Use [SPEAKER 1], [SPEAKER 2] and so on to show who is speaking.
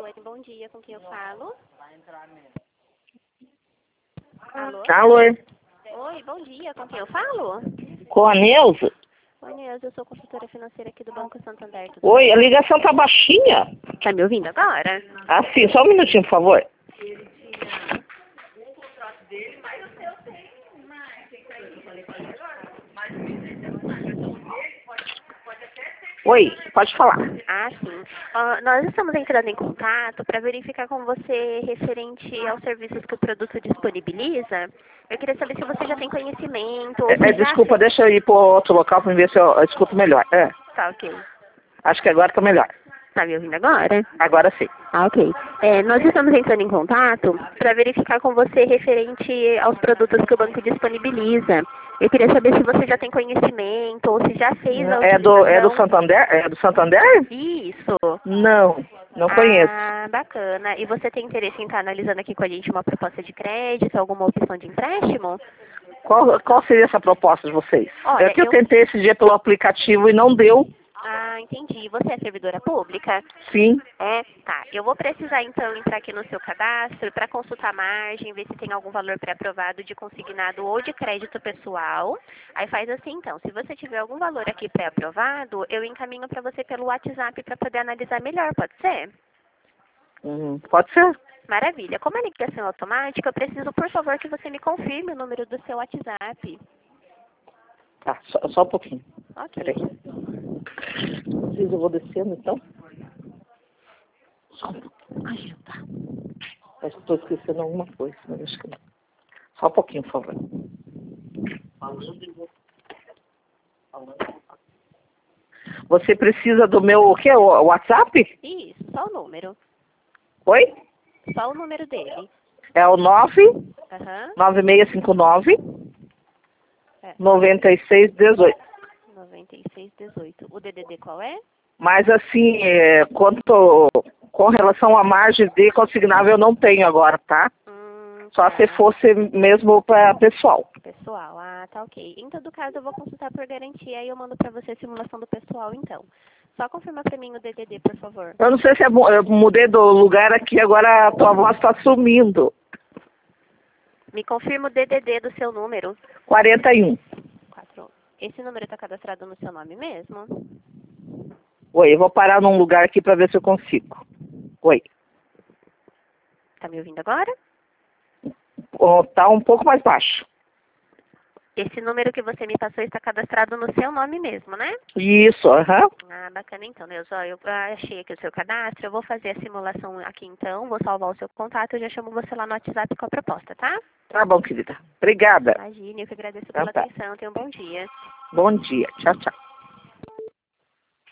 [SPEAKER 1] Oi, bom dia, com quem eu falo? Alô?
[SPEAKER 2] Alô?
[SPEAKER 1] Oi, bom dia, com quem eu falo?
[SPEAKER 2] Com a Neuza?
[SPEAKER 1] Oi, Neuza, eu sou consultora financeira aqui do Banco Santander. Tudo
[SPEAKER 2] Oi,
[SPEAKER 1] bem?
[SPEAKER 2] a ligação tá baixinha.
[SPEAKER 1] Tá me ouvindo agora?
[SPEAKER 2] Ah, sim, só um minutinho, por favor. Oi, pode falar.
[SPEAKER 1] Ah, sim. Nós estamos entrando em contato para verificar com você referente aos serviços que o produto disponibiliza. Eu queria saber se você já tem conhecimento ou se já
[SPEAKER 2] Desculpa,
[SPEAKER 1] fez.
[SPEAKER 2] deixa eu ir para outro local para ver se eu escuto melhor.
[SPEAKER 1] Tá, ok.
[SPEAKER 2] Acho que agora tá melhor.
[SPEAKER 1] Tá me ouvindo agora?
[SPEAKER 2] Agora sim.
[SPEAKER 1] Ah, ok. Nós estamos entrando em contato para verificar com você referente aos produtos que o banco disponibiliza. Eu queria saber se você já tem conhecimento ou se já fez a
[SPEAKER 2] É do
[SPEAKER 1] utilização.
[SPEAKER 2] Santander? É do Santander?
[SPEAKER 1] Isso.
[SPEAKER 2] Não conheço.
[SPEAKER 1] Ah, bacana. E você tem interesse em estar analisando aqui com a gente uma proposta de crédito, alguma opção de empréstimo?
[SPEAKER 2] Qual seria essa proposta de vocês?
[SPEAKER 1] Olha,
[SPEAKER 2] É que eu tentei esse dia pelo aplicativo e não deu.
[SPEAKER 1] Ah, entendi. Você é servidora pública?
[SPEAKER 2] Sim.
[SPEAKER 1] Tá. Eu vou precisar então entrar aqui no seu cadastro para consultar a margem, ver se tem algum valor pré-aprovado de consignado ou de crédito pessoal. Aí faz assim então, se você tiver algum valor aqui pré-aprovado, eu encaminho para você pelo WhatsApp para poder analisar melhor, pode ser?
[SPEAKER 2] Pode ser.
[SPEAKER 1] Maravilha. Como é ligação automática, eu preciso, por favor, que você me confirme o número do seu WhatsApp.
[SPEAKER 2] Tá, só um pouquinho.
[SPEAKER 1] Ok.
[SPEAKER 2] Peraí. Eu vou descendo então. Só um pouquinho. Ai, tá. Acho que estou esquecendo alguma coisa, mas acho que não. Só um pouquinho, por favor. Você precisa do meu, o quê? O WhatsApp?
[SPEAKER 1] Isso, só o número.
[SPEAKER 2] Oi?
[SPEAKER 1] Só o número dele.
[SPEAKER 2] É o 9659
[SPEAKER 1] É.
[SPEAKER 2] 9618.
[SPEAKER 1] 9618. O DDD qual é?
[SPEAKER 2] Mas assim, com relação à margem de consignável eu não tenho agora, tá? Só
[SPEAKER 1] Tá.
[SPEAKER 2] se fosse mesmo para pessoal.
[SPEAKER 1] Pessoal, tá ok. Em todo caso, eu vou consultar por garantia e eu mando pra você a simulação do pessoal, então. Só confirma pra mim o DDD, por favor.
[SPEAKER 2] Eu não sei se eu mudei do lugar aqui, agora a tua voz está sumindo.
[SPEAKER 1] Me confirma o DDD do seu número.
[SPEAKER 2] 41.
[SPEAKER 1] 4. Esse número tá cadastrado no seu nome mesmo?
[SPEAKER 2] Oi, eu vou parar num lugar aqui para ver se eu consigo. Oi.
[SPEAKER 1] Tá me ouvindo agora?
[SPEAKER 2] Tá um pouco mais baixo.
[SPEAKER 1] Esse número que você me passou está cadastrado no seu nome mesmo, né?
[SPEAKER 2] Isso, aham.
[SPEAKER 1] Ah, bacana então, Neuza. Ó, eu achei aqui o seu cadastro, eu vou fazer a simulação aqui então, vou salvar o seu contato, eu já chamo você lá no WhatsApp com a proposta, tá?
[SPEAKER 2] Tá bom, querida. Obrigada.
[SPEAKER 1] Imagine, eu que agradeço
[SPEAKER 2] Então
[SPEAKER 1] pela
[SPEAKER 2] tá.
[SPEAKER 1] atenção, tenha um bom dia.
[SPEAKER 2] Bom dia. Tchau, tchau.